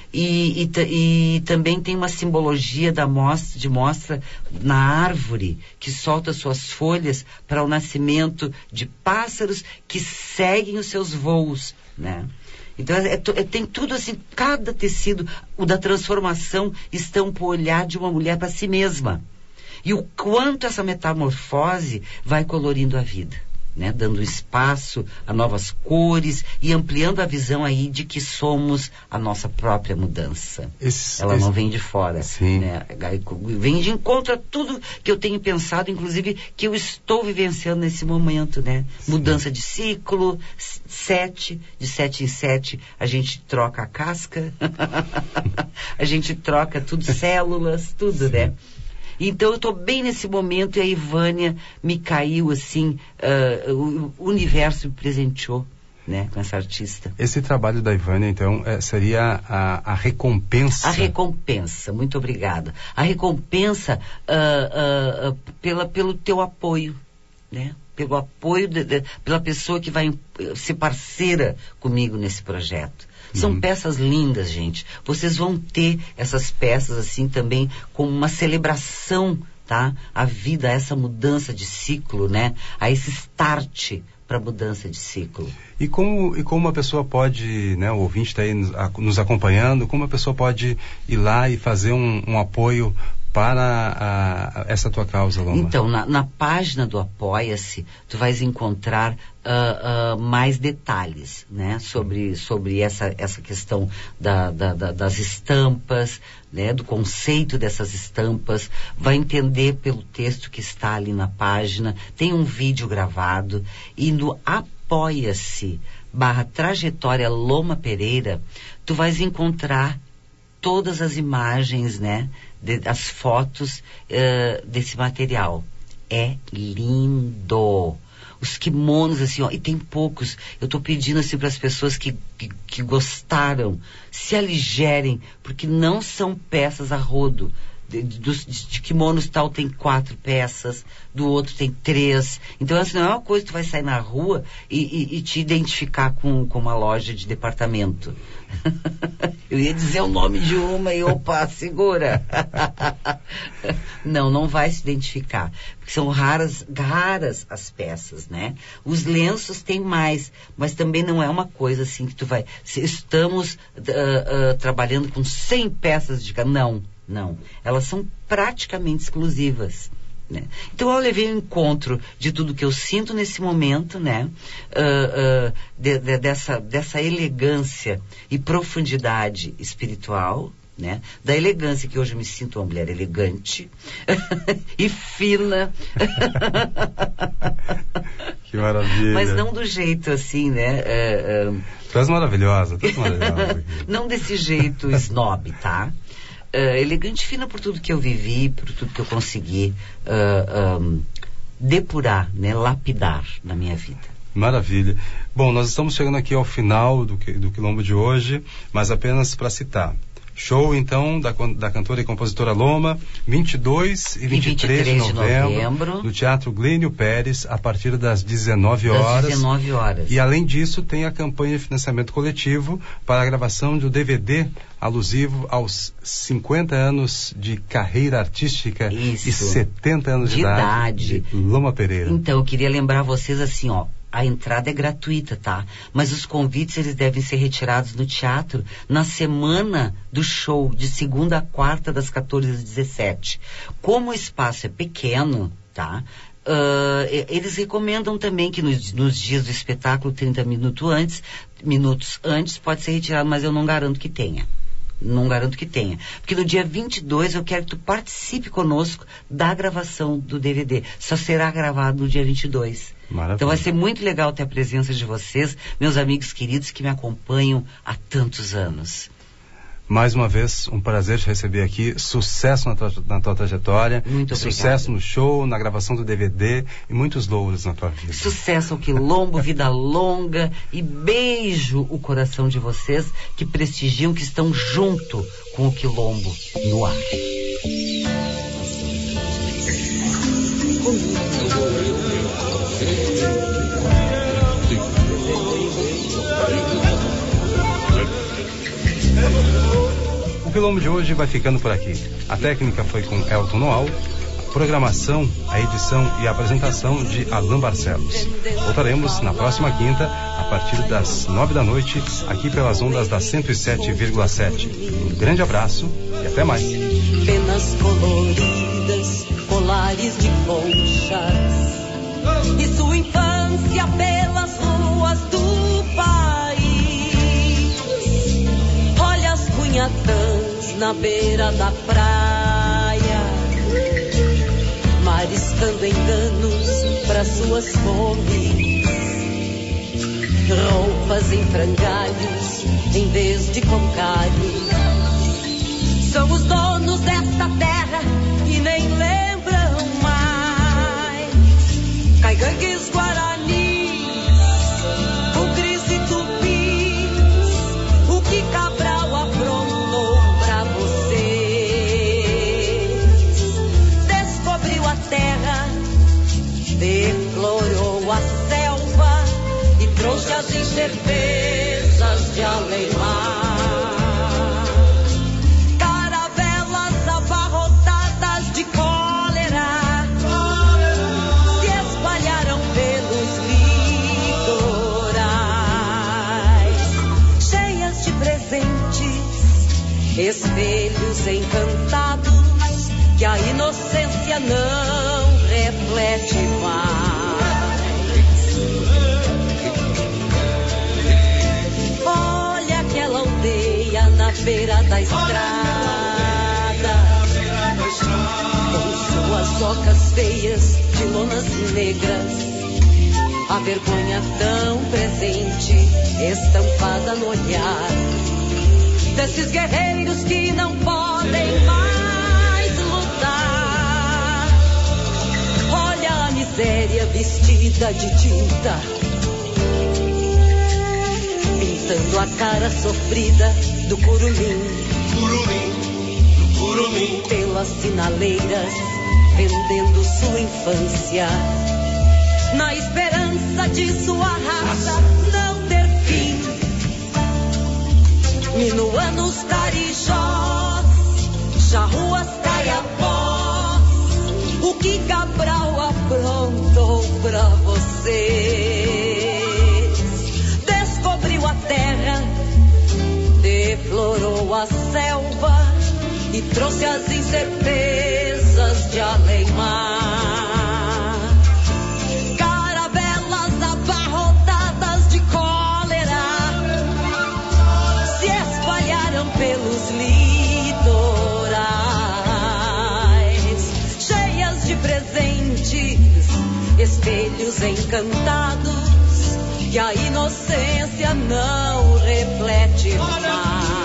E também tem uma simbologia de mostra na árvore que solta suas folhas para o nascimento de pássaros que seguem os seus voos, né? Então tem tudo assim, cada tecido, o da transformação, estampa o olhar de uma mulher para si mesma. E o quanto essa metamorfose vai colorindo a vida, né? Dando espaço a novas cores e ampliando a visão aí de que somos a nossa própria mudança. Ela não vem de fora, né? Vem de encontro a tudo que eu tenho pensado, inclusive que eu estou vivenciando nesse momento, né? Sim. Mudança de ciclo, de 7 em 7 a gente troca a casca, a gente troca tudo, células, tudo, sim, né? Então eu estou bem nesse momento e a Ivânia me caiu assim, o universo me presenteou, né, com essa artista. Esse trabalho da Ivânia, então, seria a recompensa? A recompensa, muito obrigada. A recompensa pelo teu apoio, né? pelo apoio, pela pessoa que vai ser parceira comigo nesse projeto. São peças lindas, gente. Vocês vão ter essas peças assim também como uma celebração, tá? A vida, a essa mudança de ciclo, né? A esse start para mudança de ciclo. E como a pessoa pode, né, o ouvinte está aí nos acompanhando, como a pessoa pode ir lá e fazer um apoio para essa tua causa, Loma? Então, na página do Apoia-se, tu vais encontrar mais detalhes, né, sobre essa questão das estampas, né, do conceito dessas estampas. Vai entender pelo texto que está ali na página. Tem um vídeo gravado e no Apoia-se /Trajetória Loma Pereira, tu vais encontrar todas as imagens, né, as fotos desse material. É lindo. Os kimonos, assim, ó, e tem poucos. Eu tô pedindo, assim, para as pessoas que gostaram, se aligerem, porque não são peças a rodo. De kimonos tal tem 4 peças, do outro tem 3. Então, assim, não é uma coisa que tu vai sair na rua e te identificar com uma loja de departamento. Eu ia dizer o nome de uma e opa, segura. Não vai se identificar, porque são raras as peças, né? Os lenços tem mais, mas também não é uma coisa assim que tu vai... Estamos trabalhando com 100 peças de cada... Não. Elas são praticamente exclusivas, né? Então eu levei o encontro de tudo que eu sinto nesse momento, né? Dessa elegância e profundidade espiritual, né? Da elegância, que hoje eu me sinto uma mulher elegante e fina. Que maravilha. Mas não do jeito assim, né? Tu és maravilhosa. Não desse jeito snob, tá? Elegante e fina por tudo que eu vivi, por tudo que eu consegui depurar, né? Lapidar na minha vida. Maravilha. Bom, nós estamos chegando aqui ao final do Quilombo de hoje, mas apenas para citar. Show, então, da cantora e compositora Loma, 22 e 23 de novembro, no Teatro Glênio Pérez, a partir das 19 horas. E, além disso, tem a campanha de financiamento coletivo para a gravação de um DVD alusivo aos 50 anos de carreira artística. Isso. E 70 anos de idade de Loma Pereira. Então, eu queria lembrar vocês assim, ó. A entrada é gratuita, tá? Mas os convites, eles devem ser retirados no teatro na semana do show, de segunda a quarta, das 14 às 17. Como o espaço é pequeno, tá? Eles recomendam também que nos dias do espetáculo, 30 minutos antes, pode ser retirado, mas eu não garanto que tenha. Porque no dia 22 eu quero que tu participe conosco da gravação do DVD. Só será gravado no dia 22. Maravilha. Então vai ser muito legal ter a presença de vocês, meus amigos queridos que me acompanham há tantos anos. Mais uma vez, um prazer te receber aqui. Sucesso na tua trajetória. Muito obrigada. Sucesso no show, na gravação do DVD e muitos louros na tua vida. Sucesso ao Quilombo, vida longa, e beijo o coração de vocês que prestigiam, que estão junto com o Quilombo no ar. O Quilombo de hoje vai ficando por aqui. A técnica foi com Elton Noal, a programação, a edição e a apresentação de Alain Barcelos. Voltaremos na próxima quinta, a partir das 9 da noite, aqui pelas ondas da 107,7. Um grande abraço e até mais. Penas coloridas, colares de conchas, e sua infância pelas ruas do país. Olha as cunhatãs na beira da praia, mariscando enganos para suas fomes. Roupas em frangalhos em vez de cocalhos. São os donos desta terra e nem lembram mais. Caigangues, guaranis, bugres e tupis, o que Cabral aprontou pra vocês. Descobriu a terra, deflorou incertezas de além-mar. Caravelas abarrotadas de cólera se espalharam pelos litorais, cheias de presentes, espelhos encantados que a inocência não reflete mais. Olha aquela aldeia na beira da estrada, com suas ocas feias de lonas negras, a vergonha tão presente, estampada no olhar desses guerreiros que não podem mais lutar. Olha a miséria vestida de tinta, pintando a cara sofrida do curumim, pelas sinaleiras, vendendo sua infância, na esperança de sua raça não ter fim. Minuano os tarijós, charruas, caiapós, o que Cabral aprontou pra vocês. Descobriu a terra, deflorou a selva e trouxe as incertezas de além-mar. Caravelas abarrotadas de cólera se espalharam pelos litorais, cheias de presentes, espelhos encantados que a inocência não reflete mais.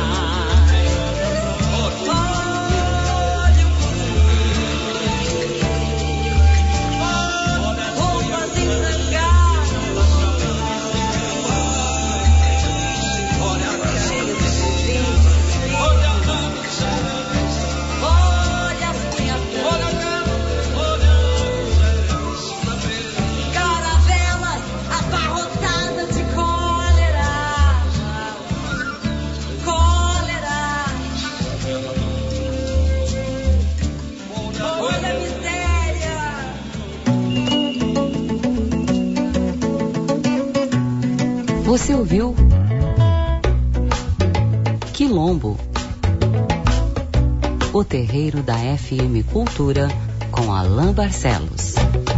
Você ouviu Quilombo, o terreiro da FM Cultura, com Alain Barcelos.